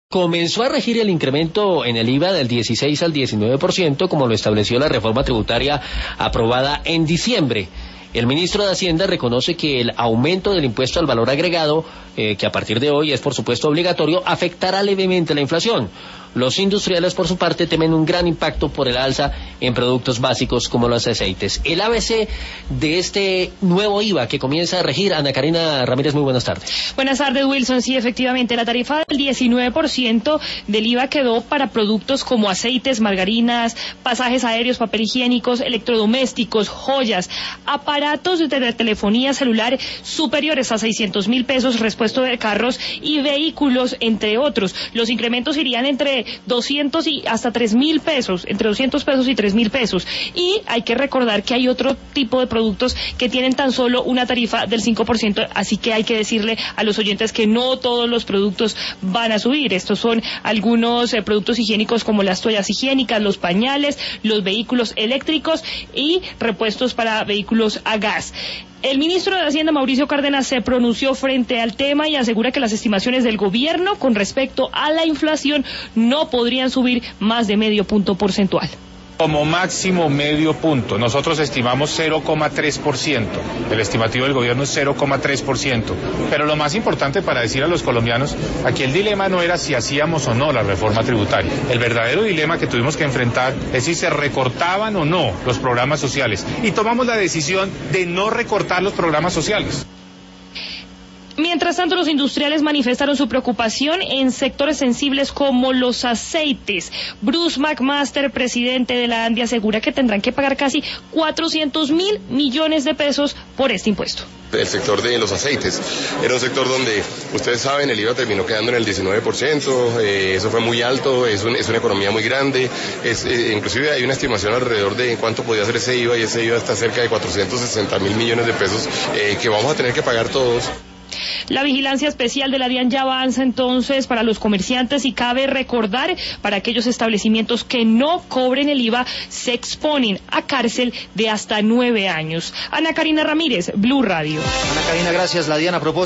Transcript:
Comenzó a regir el incremento en el IVA del 16 al 19%, como lo estableció la reforma tributaria aprobada en diciembre. El ministro de Hacienda reconoce que el aumento del impuesto al valor agregado, que a partir de hoy es por supuesto obligatorio, afectará levemente la inflación. Los industriales, por su parte, temen un gran impacto por el alza en productos básicos como los aceites. El ABC de este nuevo IVA que comienza a regir, Ana Karina Ramírez, muy buenas tardes. Buenas tardes, Wilson. Sí, efectivamente, la tarifa del 19% del IVA quedó para productos como aceites, margarinas, pasajes aéreos, papel higiénicos, electrodomésticos, joyas, aparatos de telefonía celular superiores a 600.000 pesos, repuesto de carros y vehículos, entre otros. Los incrementos irían entre 200 y hasta 3.000 pesos, entre 200 pesos y 3.000 pesos. Y hay que recordar que hay otro tipo de productos que tienen tan solo una tarifa del 5%, así que hay que decirle a los oyentes que no todos los productos van a subir. Estos son algunos productos higiénicos como las toallas higiénicas, los pañales, los vehículos eléctricos y repuestos para vehículos a gas. El ministro de Hacienda, Mauricio Cárdenas, se pronunció frente al tema y asegura que las estimaciones del gobierno con respecto a la inflación no podrían subir más de medio punto porcentual. Como máximo medio punto. Nosotros estimamos 0,3%. El estimativo del gobierno es 0,3%. Pero lo más importante para decir a los colombianos, aquí el dilema no era si hacíamos o no la reforma tributaria. El verdadero dilema que tuvimos que enfrentar es si se recortaban o no los programas sociales. Y tomamos la decisión de no recortar los programas sociales. Mientras tanto, los industriales manifestaron su preocupación en sectores sensibles como los aceites. Bruce McMaster, presidente de la ANDI, asegura que tendrán que pagar casi 400.000 millones de pesos por este impuesto. El sector de los aceites era un sector donde, ustedes saben, el IVA terminó quedando en el 19%, eso fue muy alto, es una economía muy grande, inclusive hay una estimación alrededor de cuánto podía ser ese IVA, y ese IVA está cerca de 460.000 millones de pesos que vamos a tener que pagar todos. La vigilancia especial de la DIAN ya avanza entonces para los comerciantes y cabe recordar, para aquellos establecimientos que no cobren el IVA, se exponen a cárcel de hasta 9 años. Ana Karina Ramírez, Blue Radio. Ana Karina, gracias. La DIAN, a propósito